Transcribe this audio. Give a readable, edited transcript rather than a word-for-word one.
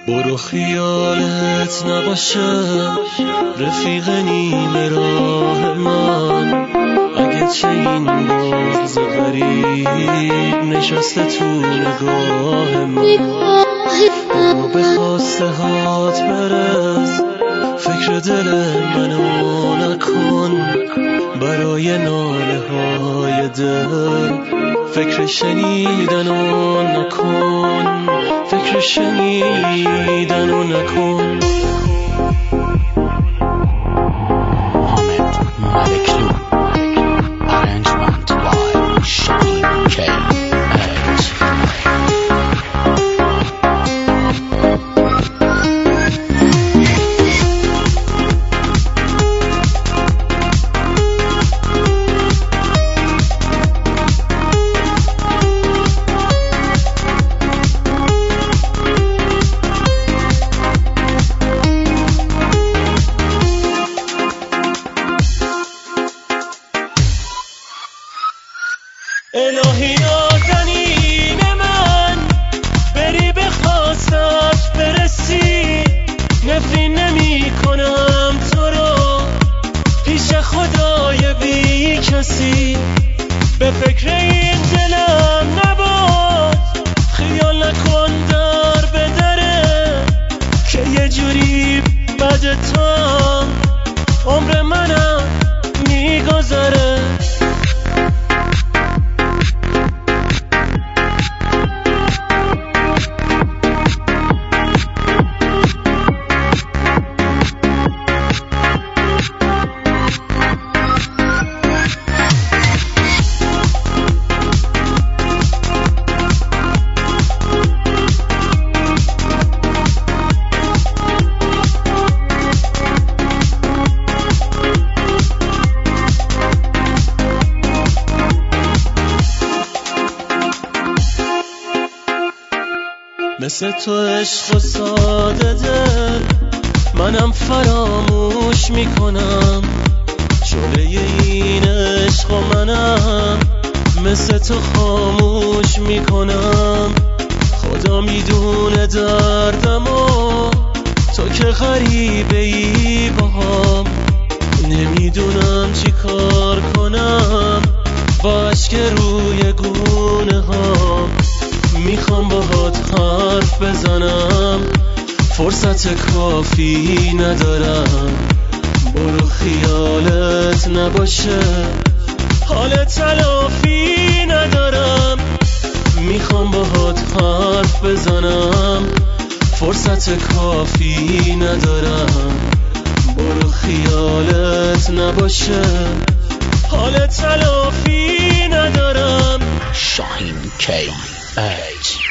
برو خیالت نباشه رفیق نیمه راه من، اگه چه این باز غریب نشسته تو نگاه من. برو به خواسته هات برس، فکر دل منو نکن، برای ناله های دل فکر شنیدنو نکن، فکر شنیدنو نکن. حامد ملکلو Arrangement by Shahin K. الهی نازنین من، بری به خواستت برسی، نفرین نمی کنم تو رو پیش خدای بی کسی. به فکر این دلم نباد، خیال نکن در به دره، که یه جوری بد تو عمر منم میگذره. مثل تو عشق و ساده دل منم فراموش میکنم، شعله این عشق و منم مثل تو خاموش میکنم. خدا میدونه دردم و تو که غریبه ای باهام، نمیدونم چی کار کنم با اشک روی گونه هام. میخوام باهات حرف بزنم فرصت کافی ندارم، برو خیالت نباشه حال تلافی ندارم. میخوام باهات حرف بزنم فرصت کافی ندارم، برو خیالت نباشه حال تلافی ندارم. Shahin K.